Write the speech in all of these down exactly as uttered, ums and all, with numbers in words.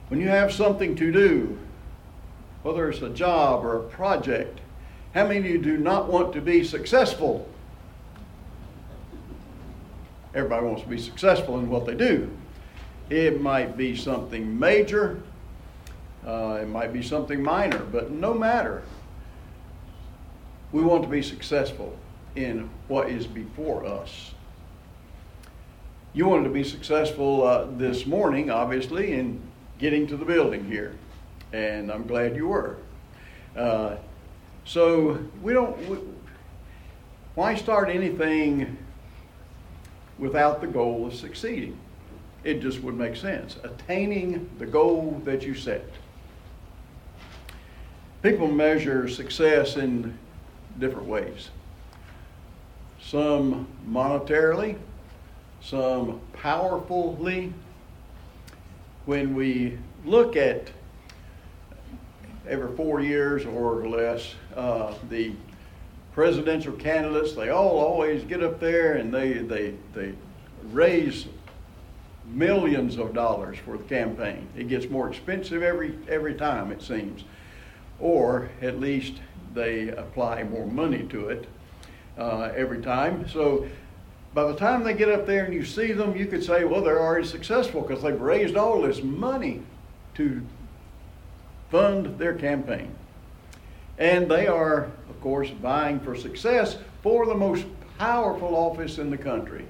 When you have something to do, whether it's a job or a project, how many of you do not want to be successful? Everybody wants to be successful in what they do. It might be something major, uh, it might be something minor, but no matter. We want to be successful in what is before us. You wanted to be successful uh, this morning, obviously, in getting to the building here, and I'm glad you were. Uh, so we don't. We, why start anything without the goal of succeeding? It just would make sense. Attaining the goal that you set. People measure success in different ways. Some monetarily, some powerfully. When we look at every four years or less, uh, the presidential candidates, they all always get up there and they, they, they raise millions of dollars for the campaign. It gets more expensive every, every time, it seems. Or at least they apply more money to it uh, every time. So by the time they get up there and you see them, you could say, well, they're already successful because they've raised all this money to fund their campaign. And they are, of course, vying for success for the most powerful office in the country.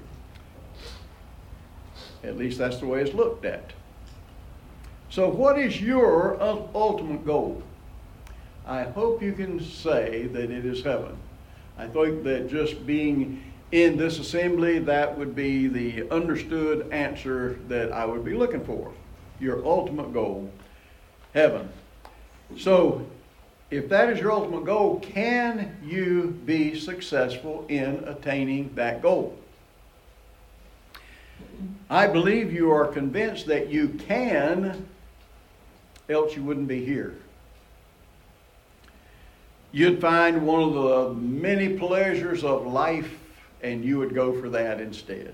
At least that's the way it's looked at. So what is your ultimate goal? I hope you can say that it is heaven. I think that just being in this assembly, that would be the understood answer that I would be looking for. Your ultimate goal, heaven. So, if that is your ultimate goal, can you be successful in attaining that goal? I believe you are convinced that you can, else you wouldn't be here. You'd find one of the many pleasures of life and you would go for that instead.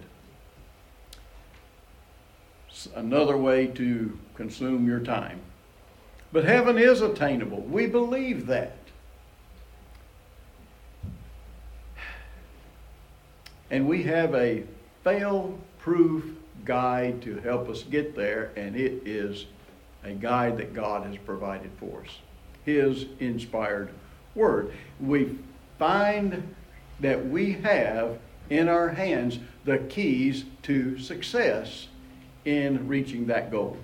It's another way to consume your time. But heaven is attainable. We believe that. And we have a fail-proof guide to help us get there, and it is a guide that God has provided for us. His inspired word. We find that we have in our hands the keys to success in reaching that goal.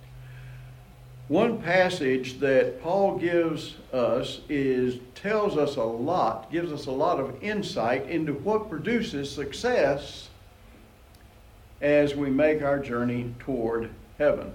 One passage that Paul gives us is tells us a lot, gives us a lot of insight into what produces success as we make our journey toward heaven.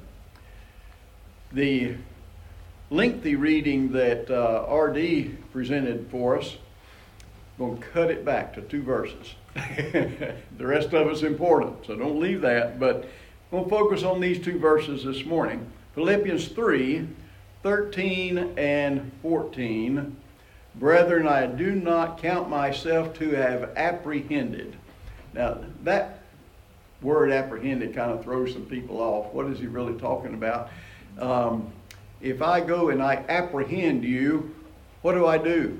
The lengthy reading that uh, R D presented for us, I'm going to cut it back to two verses. The rest of it's important, so don't leave that. But we'll focus on these two verses this morning. Philippians three, thirteen and fourteen. Brethren, I do not count myself to have apprehended. Now, that word apprehended kind of throws some people off. What is he really talking about? Um, if I go and I apprehend you, what do I do?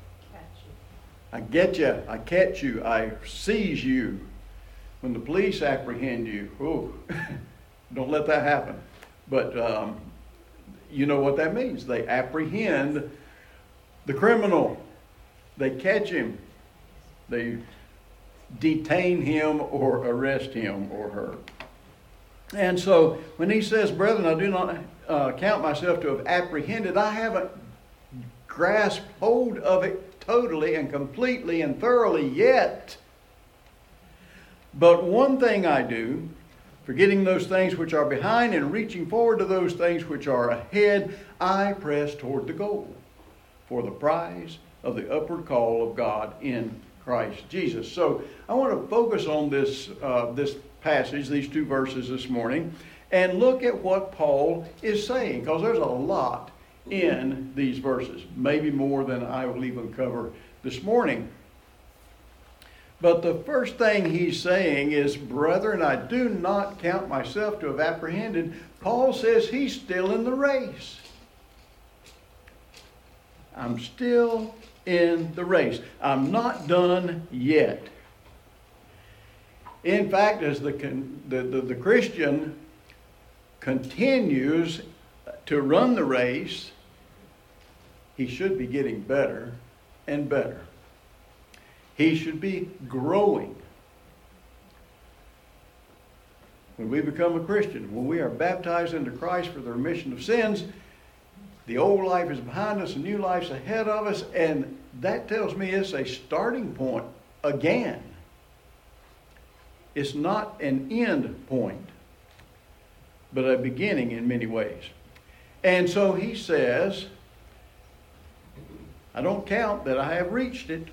I get you, I catch you, I seize you. When the police apprehend you, oh, don't let that happen. But um, you know what that means. They apprehend the criminal. They catch him. They detain him or arrest him or her. And so when he says, brethren, I do not uh, count myself to have apprehended, I haven't grasped hold of it totally and completely and thoroughly yet. But one thing I do, forgetting those things which are behind and reaching forward to those things which are ahead, I press toward the goal for the prize of the upward call of God in Christ Jesus. So I want to focus on this, uh, this passage, these two verses this morning, and look at what Paul is saying, because there's a lot in these verses, maybe more than I will even cover this morning. But the first thing he's saying is, brethren, I do not count myself to have apprehended. Paul says he's still in the race. I'm still in the race. I'm not done yet. In fact, as the, the, the, the Christian continues to run the race, he should be getting better and better. He should be growing. When we become a Christian, when we are baptized into Christ for the remission of sins, the old life is behind us, a new life's ahead of us, and that tells me it's a starting point again. It's not an end point, but a beginning in many ways. And so he says, I don't count that I have reached it.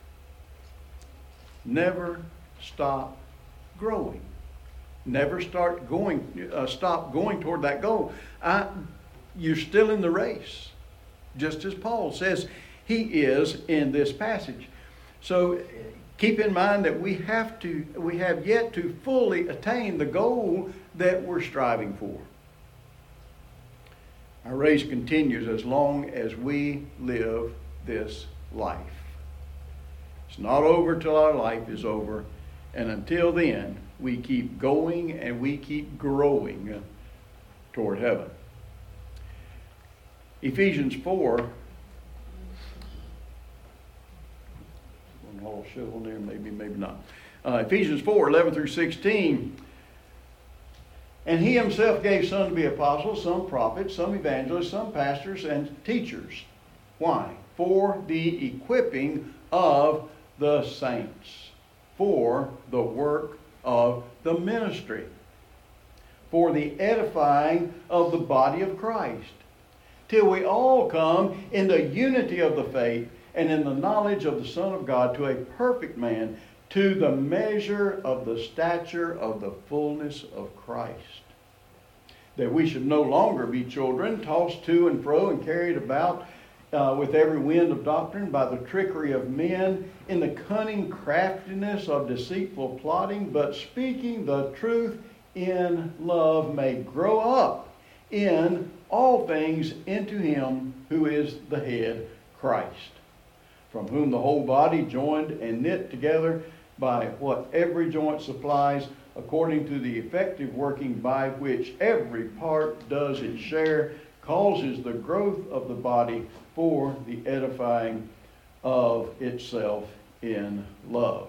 Never stop growing. Never start going, uh, stop going toward that goal. I, you're still in the race, just as Paul says he is in this passage. So keep in mind that we have to, we have yet to fully attain the goal that we're striving for. Our race continues as long as we live this life. It's not over till our life is over. And until then, we keep going and we keep growing toward heaven. Ephesians four. I'll show on there, maybe, maybe not. Uh, Ephesians four, eleven through sixteen. And he himself gave some to be apostles, some prophets, some evangelists, some pastors, and teachers. Why? For the equipping of the saints, for the work of the ministry, for the edifying of the body of Christ, till we all come in the unity of the faith and in the knowledge of the Son of God, to a perfect man, to the measure of the stature of the fullness of Christ. That we should no longer be children, tossed to and fro and carried about Uh, with every wind of doctrine, by the trickery of men, in the cunning craftiness of deceitful plotting, but speaking the truth in love, may grow up in all things into him who is the head, Christ, from whom the whole body, joined and knit together by what every joint supplies, according to the effective working by which every part does its share, causes the growth of the body for the edifying of itself in love.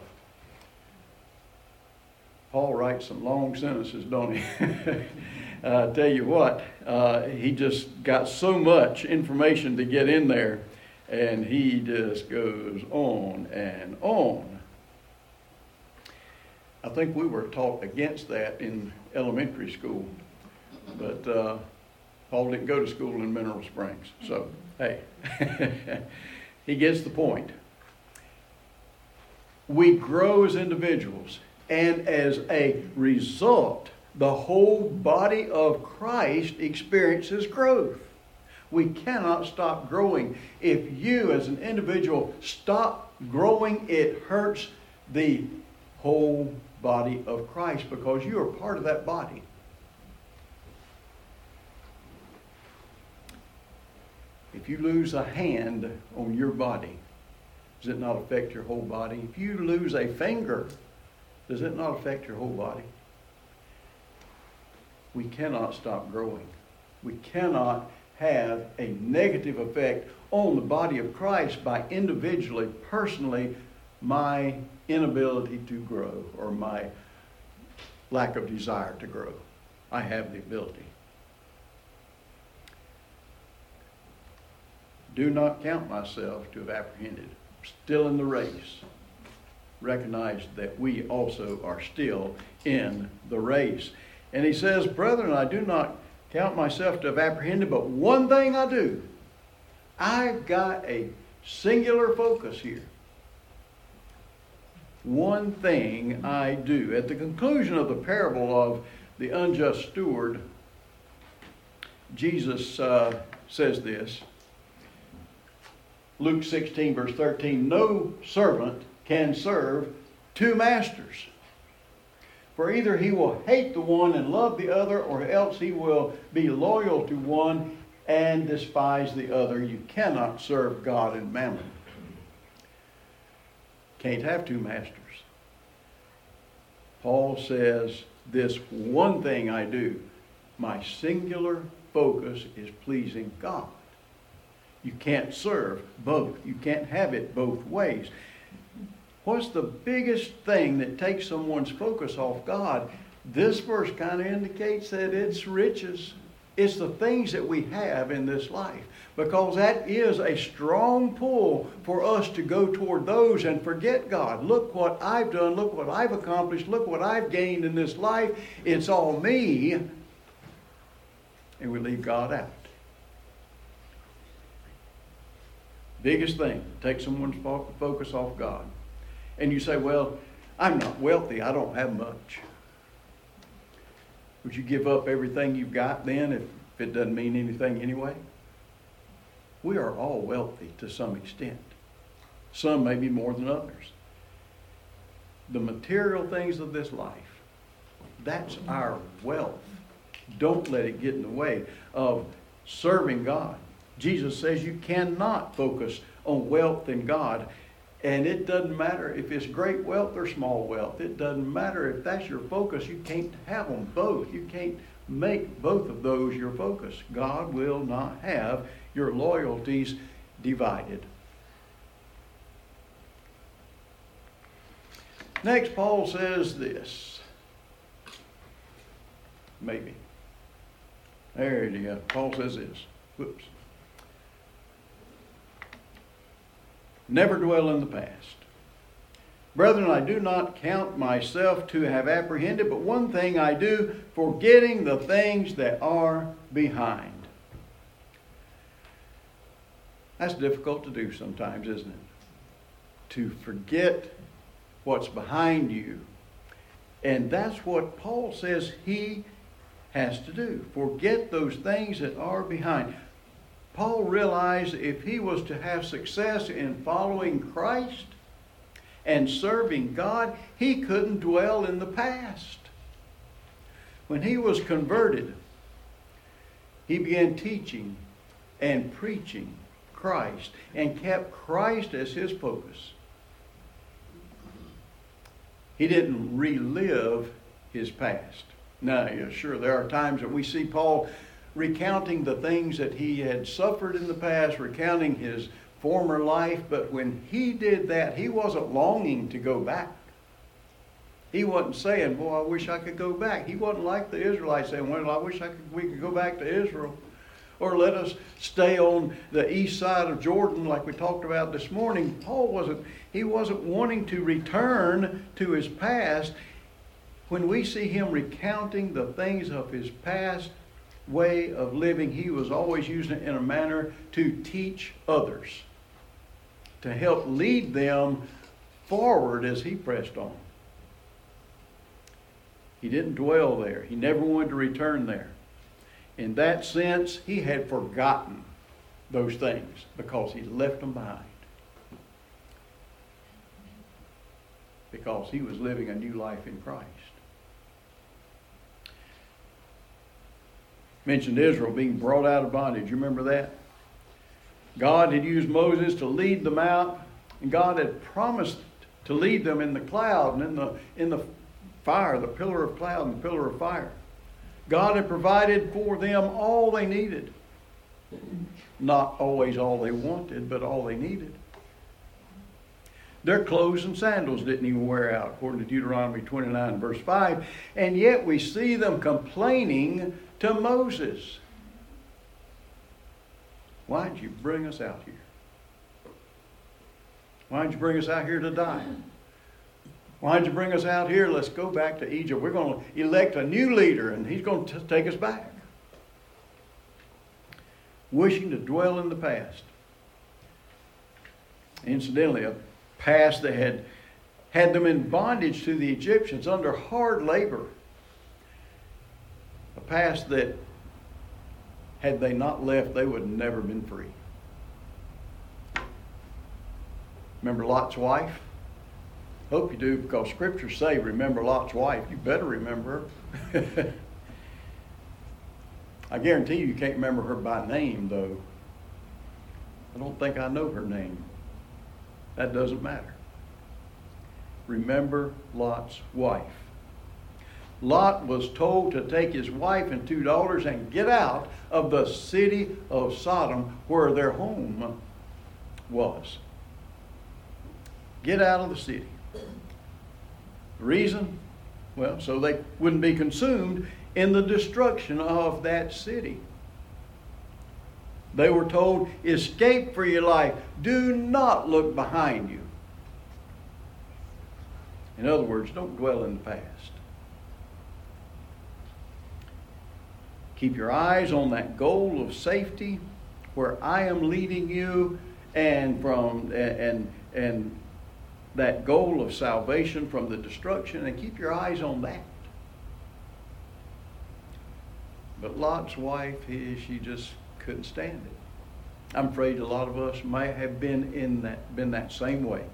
Paul writes some long sentences, don't he? uh, I tell you what, uh, he just got so much information to get in there, and he just goes on and on. I think we were taught against that in elementary school, but uh, Paul didn't go to school in Mineral Springs, so hey, he gets the point. We grow as individuals, and as a result, the whole body of Christ experiences growth. We cannot stop growing. If you as an individual stop growing, it hurts the whole body of Christ, because you are part of that body. If you lose a hand on your body, does it not affect your whole body? If you lose a finger, does it not affect your whole body? We cannot stop growing. We cannot have a negative effect on the body of Christ by individually, personally, my inability to grow or my lack of desire to grow. I have the ability. Do not count myself to have apprehended. Still in the race. Recognize that we also are still in the race. And he says, brethren, I do not count myself to have apprehended, but one thing I do. I've got a singular focus here. One thing I do. At the conclusion of the parable of the unjust steward, Jesus uh, says this. Luke sixteen, verse thirteen, no servant can serve two masters. For either he will hate the one and love the other, or else he will be loyal to one and despise the other. You cannot serve God and mammon. Can't have two masters. Paul says, this one thing I do, my singular focus is pleasing God. You can't serve both. You can't have it both ways. What's the biggest thing that takes someone's focus off God? This verse kind of indicates that it's riches. It's the things that we have in this life. Because that is a strong pull for us to go toward those and forget God. Look what I've done. Look what I've accomplished. Look what I've gained in this life. It's all me. And we leave God out. Biggest thing, take someone's focus off God. And you say, well, I'm not wealthy. I don't have much. Would you give up everything you've got then if it doesn't mean anything anyway? We are all wealthy to some extent. Some maybe more than others. The material things of this life, that's our wealth. Don't let it get in the way of serving God. Jesus says you cannot focus on wealth and God. And it doesn't matter if it's great wealth or small wealth. It doesn't matter if that's your focus. You can't have them both. You can't make both of those your focus. God will not have your loyalties divided. Next, Paul says this. Maybe. There it is. Paul says this. Whoops. Never dwell in the past. Brethren, I do not count myself to have apprehended, but one thing I do, forgetting the things that are behind. That's difficult to do sometimes, isn't it? To forget what's behind you. And that's what Paul says he has to do. Forget those things that are behind. Paul realized if he was to have success in following Christ and serving God, he couldn't dwell in the past. When he was converted, he began teaching and preaching Christ and kept Christ as his focus. He didn't relive his past. Now, yeah, sure, there are times that we see Paul recounting the things that he had suffered in the past, recounting his former life, but when he did that, he wasn't longing to go back. He wasn't saying, boy, I wish I could go back. He wasn't like the Israelites saying, well, I wish I could, we could go back to Israel. Or let us stay on the east side of Jordan like we talked about this morning. Paul wasn't, he wasn't wanting to return to his past. When we see him recounting the things of his past way of living, he was always using it in a manner to teach others, to help lead them forward as he pressed on. He didn't dwell there. He never wanted to return there. In that sense, he had forgotten those things because he left them behind. Because he was living a new life in Christ. Mentioned Israel being brought out of bondage. You remember that? God had used Moses to lead them out, and God had promised to lead them in the cloud and in the in the fire, the pillar of cloud and the pillar of fire. God had provided for them all they needed. Not always all they wanted, but all they needed. Their clothes and sandals didn't even wear out, according to Deuteronomy twenty-nine, verse five. And yet we see them complaining to Moses. Why did you bring us out here? Why did you bring us out here to die? Why did you bring us out here? Let's go back to Egypt. We're going to elect a new leader, and he's going to take us back. Wishing to dwell in the past. Incidentally, a past that had had them in bondage to the Egyptians under hard labor. A past that, had they not left, they would have never been free. Remember Lot's wife? Hope you do, because scriptures say, remember Lot's wife. You better remember her. I guarantee you, you can't remember her by name, though. I don't think I know her name. That doesn't matter. Remember Lot's wife. Lot was told to take his wife and two daughters and get out of the city of Sodom where their home was. Get out of the city. The reason? Well, so they wouldn't be consumed in the destruction of that city. They were told, escape for your life. Do not look behind you. In other words, don't dwell in the past. Keep your eyes on that goal of safety where I am leading you, and from and and that goal of salvation from the destruction, and keep your eyes on that. But Lot's wife, he, she just couldn't stand it. I'm afraid a lot of us may have been in that been that same way.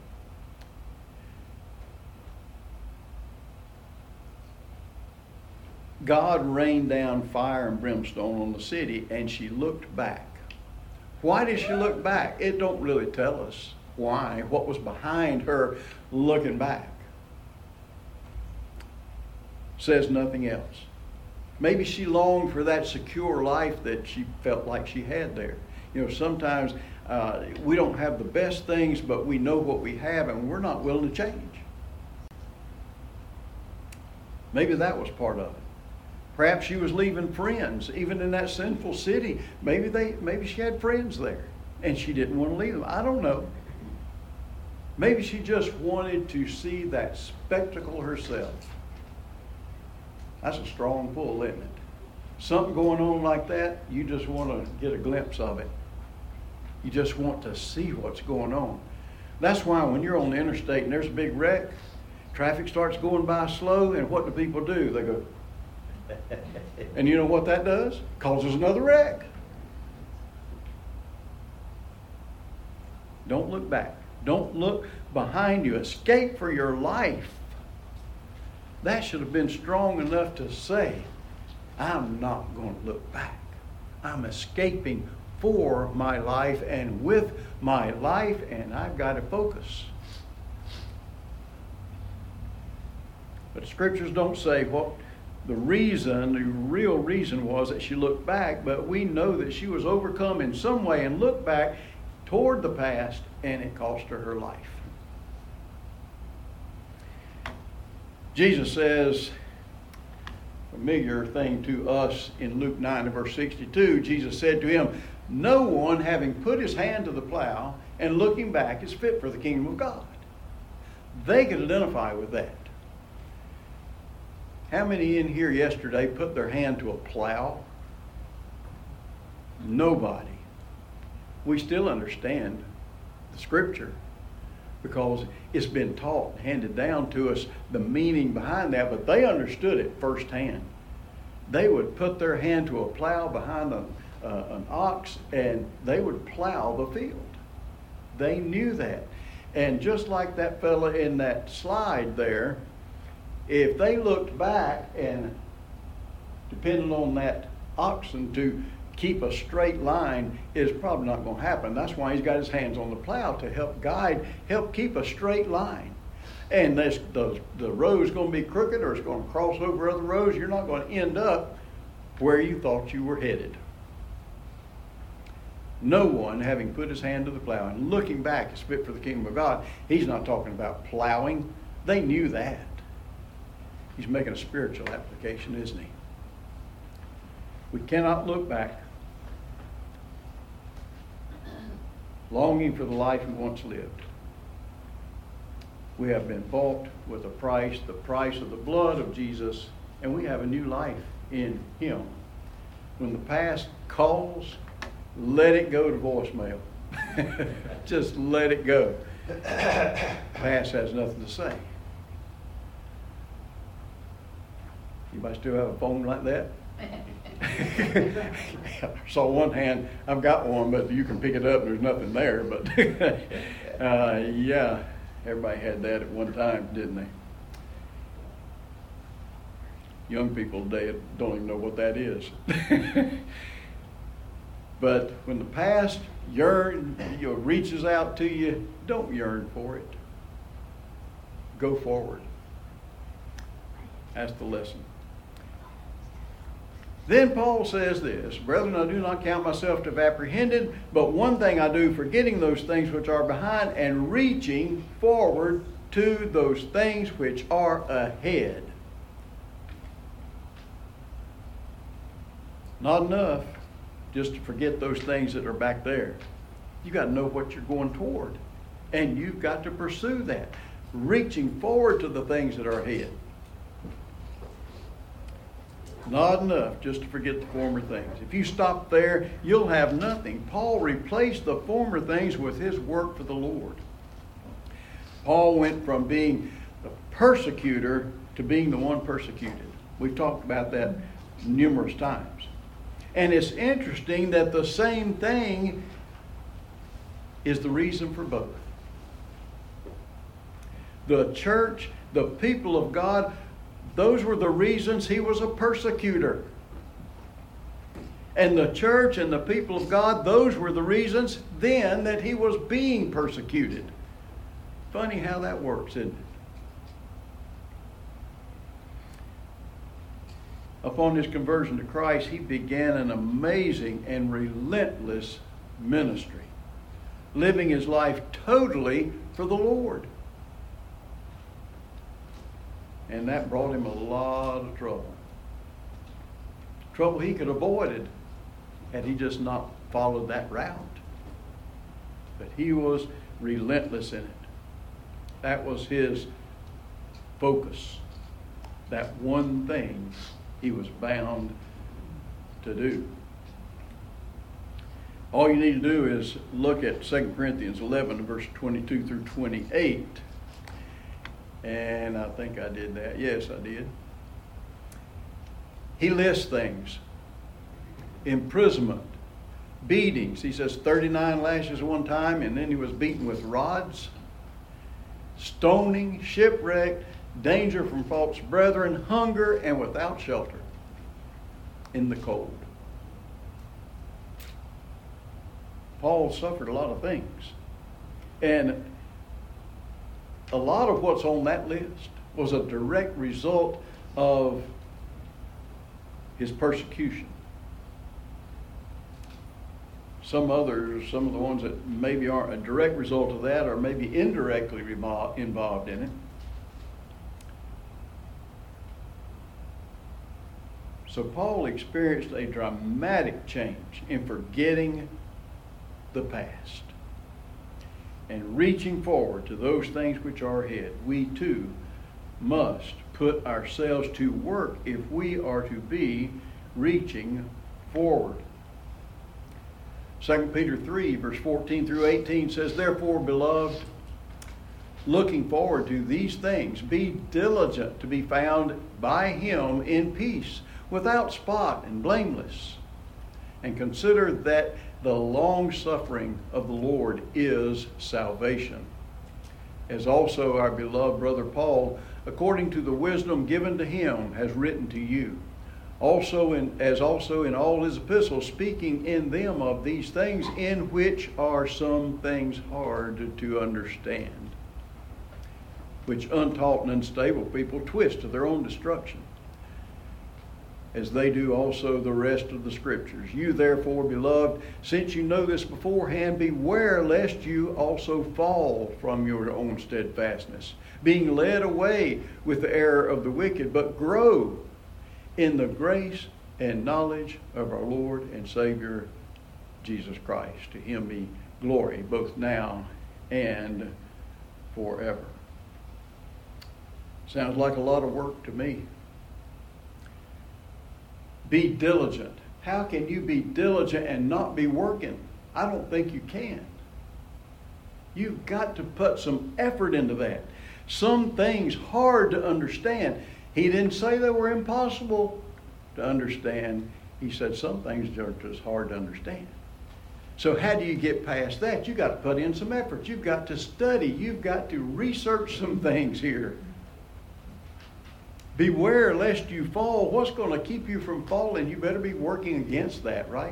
God rained down fire and brimstone on the city, and she looked back. Why did she look back? It don't really tell us why, what was behind her looking back. Says nothing else. Maybe she longed for that secure life that she felt like she had there. You know, sometimes uh, we don't have the best things, but we know what we have, and we're not willing to change. Maybe that was part of it. Perhaps she was leaving friends, even in that sinful city. Maybe they, maybe she had friends there, and she didn't want to leave them. I don't know. Maybe she just wanted to see that spectacle herself. That's a strong pull, isn't it? Something going on like that, you just want to get a glimpse of it. You just want to see what's going on. That's why when you're on the interstate and there's a big wreck, traffic starts going by slow, and what do people do? They go, and you know what that does? Causes another wreck. Don't look back. Don't look behind you. Escape for your life. That should have been strong enough to say, I'm not going to look back. I'm escaping for my life and with my life, and I've got to focus. But the scriptures don't say what the reason, the real reason was that she looked back, but we know that she was overcome in some way and looked back toward the past, and it cost her her life. Jesus says, familiar thing to us in Luke nine and verse sixty-two, Jesus said to him, no one having put his hand to the plow and looking back is fit for the kingdom of God. They could identify with that. How many in here yesterday put their hand to a plow? Nobody. We still understand the scripture because it's been taught, handed down to us, the meaning behind that, but they understood it firsthand. They would put their hand to a plow behind a, uh, an ox, and they would plow the field. They knew that. And just like that fella in that slide there, if they looked back and depended on that oxen to keep a straight line, is probably not going to happen. That's why he's got his hands on the plow to help guide, help keep a straight line. And this, the, the road is going to be crooked, or it's going to cross over other roads. You're not going to end up where you thought you were headed. No one, having put his hand to the plow and looking back, is fit for the kingdom of God. He's not talking about plowing. They knew that. He's making a spiritual application, isn't he? We cannot look back, longing for the life we once lived. We have been bought with a price, the price of the blood of Jesus, and we have a new life in him. When the past calls, let it go to voicemail. Just let it go. Past has nothing to say. Anybody still have a phone like that? I saw one hand, I've got one, but you can pick it up and there's nothing there. But uh, yeah, Everybody had that at one time, didn't they? Young people today don't even know what that is. But when the past yearn, you know, reaches out to you, don't yearn for it. Go forward. That's the lesson. Then Paul says this, brethren, I do not count myself to have apprehended, but one thing I do, forgetting those things which are behind and reaching forward to those things which are ahead. Not enough just to forget those things that are back there. You got to know what you're going toward. And you've got to pursue that. Reaching forward to the things that are ahead. Not enough just to forget the former things. If you stop there, you'll have nothing. Paul replaced the former things with his work for the Lord. Paul went from being the persecutor to being the one persecuted. We've talked about that numerous times. And it's interesting that the same thing is the reason for both. The church, the people of God, those were the reasons he was a persecutor. And the church and the people of God, those were the reasons then that he was being persecuted. Funny how that works, isn't it? Upon his conversion to Christ, he began an amazing and relentless ministry, living his life totally for the Lord. And that brought him a lot of trouble. Trouble he could have avoided had he just not followed that route. But he was relentless in it. That was his focus. That one thing he was bound to do. All you need to do is look at Second Corinthians eleven, verse twenty-two through twenty-eight. And I think I did that. Yes, I did. He lists things. Imprisonment, beatings. He says thirty-nine lashes one time, and then he was beaten with rods. Stoning, shipwreck, danger from false brethren, hunger, and without shelter in the cold. Paul suffered a lot of things. And a lot of what's on that list was a direct result of his persecution. Some others, some of the ones that maybe aren't a direct result of that, or maybe indirectly involved in it. So Paul experienced a dramatic change in forgetting the past and reaching forward to those things which are ahead. We too must put ourselves to work if we are to be reaching forward. Second Peter three, verse fourteen through eighteen says, therefore, beloved, looking forward to these things, be diligent to be found by him in peace, without spot and blameless. And consider that the long suffering of the Lord is salvation. As also our beloved brother Paul, according to the wisdom given to him, has written to you. Also in, as also in all his epistles, speaking in them of these things, in which are some things hard to understand, which untaught and unstable people twist to their own destruction, as they do also the rest of the Scriptures. You therefore, beloved, since you know this beforehand, beware lest you also fall from your own steadfastness, being led away with the error of the wicked, but grow in the grace and knowledge of our Lord and Savior, Jesus Christ. To him be glory both now and forever. Sounds like a lot of work to me. Be diligent. How can you be diligent and not be working? I don't think you can. You've got to put some effort into that. Some things hard to understand. He didn't say they were impossible to understand. He said some things are just hard to understand. So how do you get past that? You've got to put in some effort. You've got to study. You've got to research some things here. Beware lest you fall. What's going to keep you from falling? You better be working against that, right?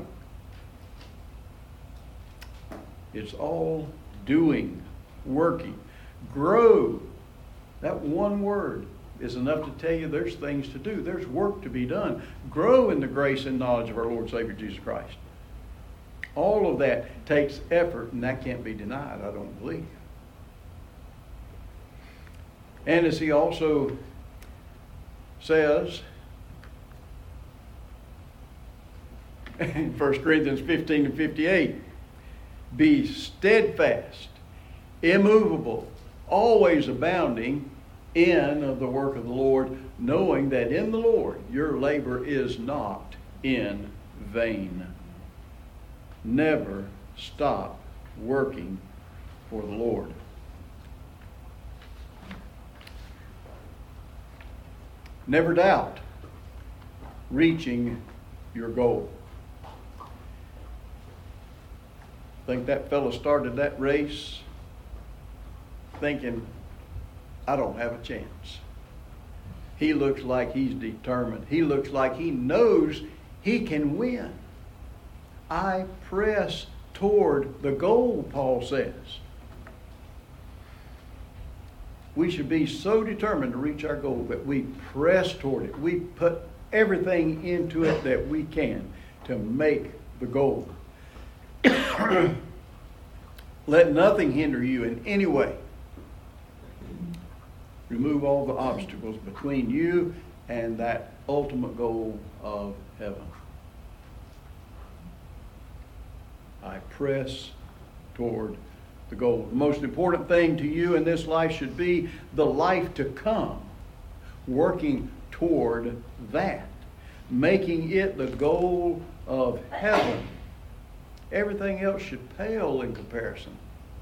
It's all doing, working. Grow. That one word is enough to tell you there's things to do. There's work to be done. Grow in the grace and knowledge of our Lord and Savior Jesus Christ. All of that takes effort, and that can't be denied, I don't believe. And as he also says in First Corinthians fifteen and fifty-eight, be steadfast, immovable, always abounding in the work of the Lord, knowing that in the Lord your labor is not in vain. Never stop working for the Lord. Never doubt reaching your goal. I think that fellow started that race thinking, I don't have a chance. He looks like he's determined. He looks like he knows he can win. I press toward the goal, Paul says. We should be so determined to reach our goal that we press toward it. We put everything into it that we can to make the goal. Let nothing hinder you in any way. Remove all the obstacles between you and that ultimate goal of heaven. I press toward the goal. The most important thing to you in this life should be the life to come, working toward that, making it the goal of heaven. Everything else should pale in comparison.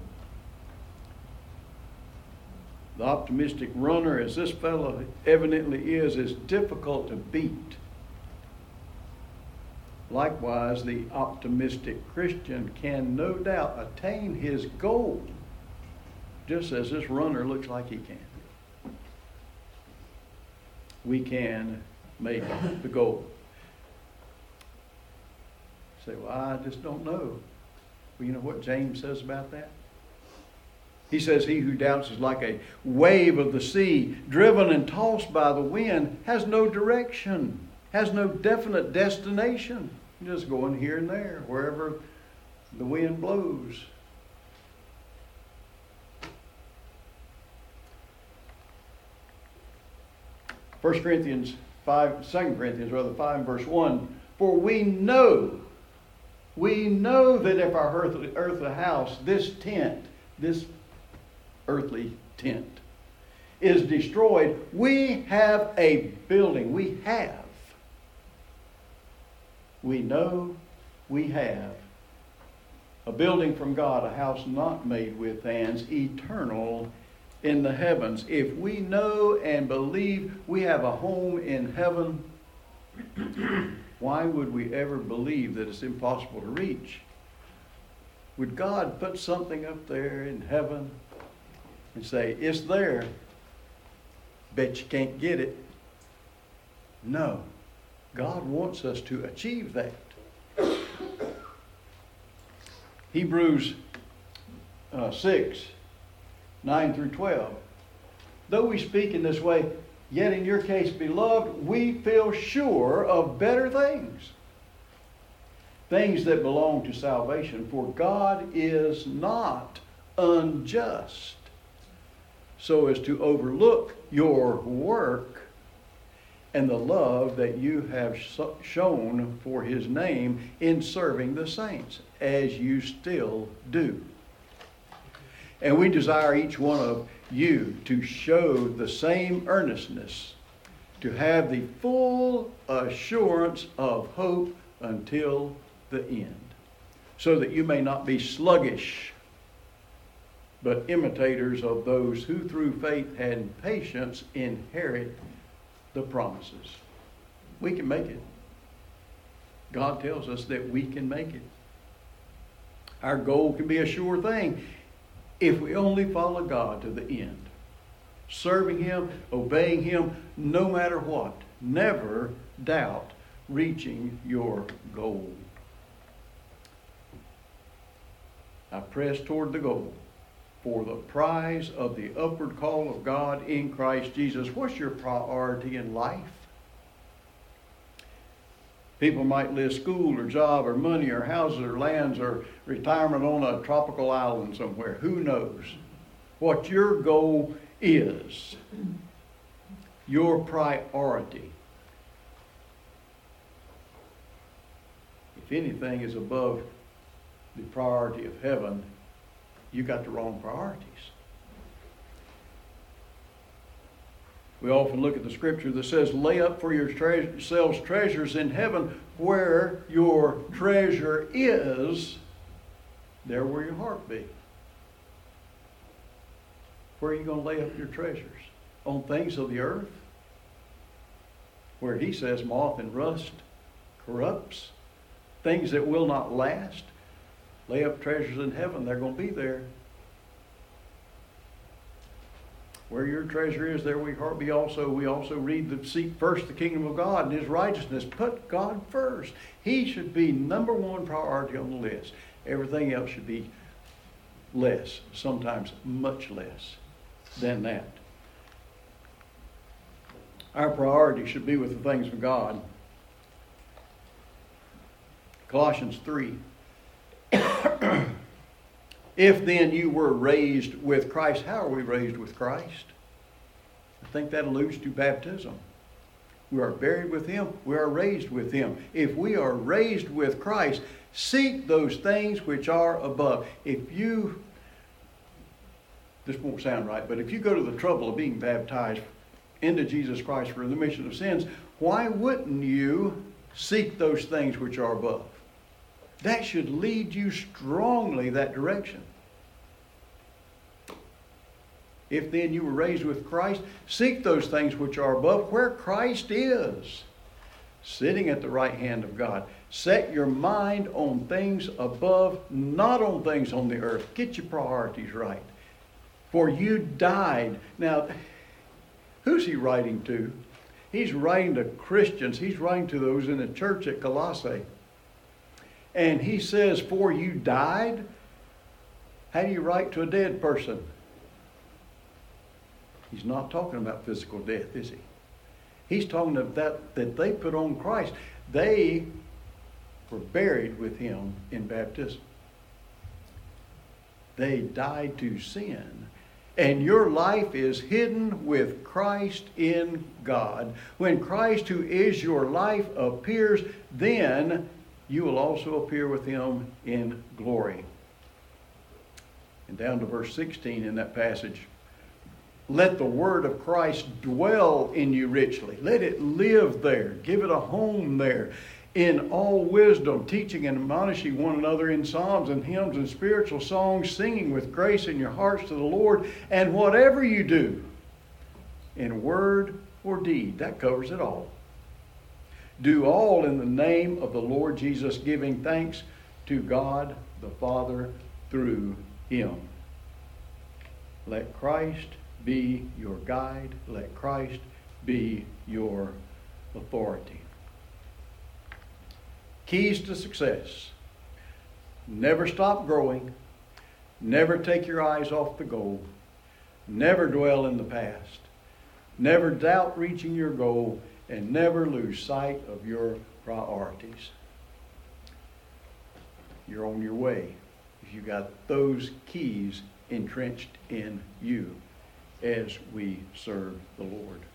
The optimistic runner, as this fellow evidently is, is difficult to beat. Likewise, the optimistic Christian can no doubt attain his goal, just as this runner looks like he can. We can make the goal. You say, well, I just don't know. Well, you know what James says about that? He says, he who doubts is like a wave of the sea, driven and tossed by the wind, has no direction, has no definite destination. Just going here and there, wherever the wind blows. First Corinthians five, Second Corinthians rather five and verse one, for we know, we know that if our earthly, earthly house, this tent, this earthly tent, is destroyed, we have a building. We have. We know we have a building from God, a house not made with hands, eternal in the heavens. If we know and believe we have a home in heaven, why would we ever believe that it's impossible to reach? Would God put something up there in heaven and say, it's there, bet you can't get it? No. God wants us to achieve that. Hebrews uh, six, nine through twelve. Though we speak in this way, yet in your case, beloved, we feel sure of better things. Things that belong to salvation. For God is not unjust so as to overlook your work and the love that you have shown for his name in serving the saints, as you still do. And we desire each one of you to show the same earnestness, to have the full assurance of hope until the end, so that you may not be sluggish, but imitators of those who through faith and patience inherit the promises. We can make it. God tells us that we can make it. Our goal can be a sure thing if we only follow God to the end. Serving Him, obeying Him, no matter what. Never doubt reaching your goal. I press toward the goal for the prize of the upward call of God in Christ Jesus. What's your priority in life? People might list school or job or money or houses or lands or retirement on a tropical island somewhere. Who knows what your goal is? Your priority. If anything is above the priority of heaven, you got the wrong priorities. We often look at the scripture that says, lay up for yourselves treasures in heaven, where your treasure is, there will your heart be. Where are you going to lay up your treasures? On things of the earth? Where he says moth and rust corrupts. Things that will not last. Lay up treasures in heaven, they're going to be there. Where your treasure is, there will your heart be also. We also read that seek first the kingdom of God and His righteousness. Put God first. He should be number one priority on the list. Everything else should be less, sometimes much less than that. Our priority should be with the things of God. Colossians three. If then you were raised with Christ, how are we raised with Christ? I think that alludes to baptism. We are buried with Him. We are raised with Him. If we are raised with Christ, seek those things which are above. If you, this won't sound right, but if you go to the trouble of being baptized into Jesus Christ for the remission of sins, why wouldn't you seek those things which are above? That should lead you strongly that direction. If then you were raised with Christ, seek those things which are above, where Christ is, sitting at the right hand of God. Set your mind on things above, not on things on the earth. Get your priorities right. For you died. Now, who's he writing to? He's writing to Christians. He's writing to those in the church at Colossae. And he says, for you died. How do you write to a dead person? He's not talking about physical death, is he? He's talking about that, that they put on Christ. They were buried with Him in baptism. They died to sin. And your life is hidden with Christ in God. When Christ, who is your life, appears, then you will also appear with Him in glory. And down to verse sixteen in that passage. Let the word of Christ dwell in you richly. Let it live there. Give it a home there. In all wisdom, teaching and admonishing one another in psalms and hymns and spiritual songs, singing with grace in your hearts to the Lord. And whatever you do, in word or deed, that covers it all. Do all in the name of the Lord Jesus, giving thanks to God the Father through Him. Let Christ be your guide. Let Christ be your authority. Keys to success. Never stop growing. Never take your eyes off the goal. Never dwell in the past. Never doubt reaching your goal. And never lose sight of your priorities. You're on your way if you got those keys entrenched in you as we serve the Lord.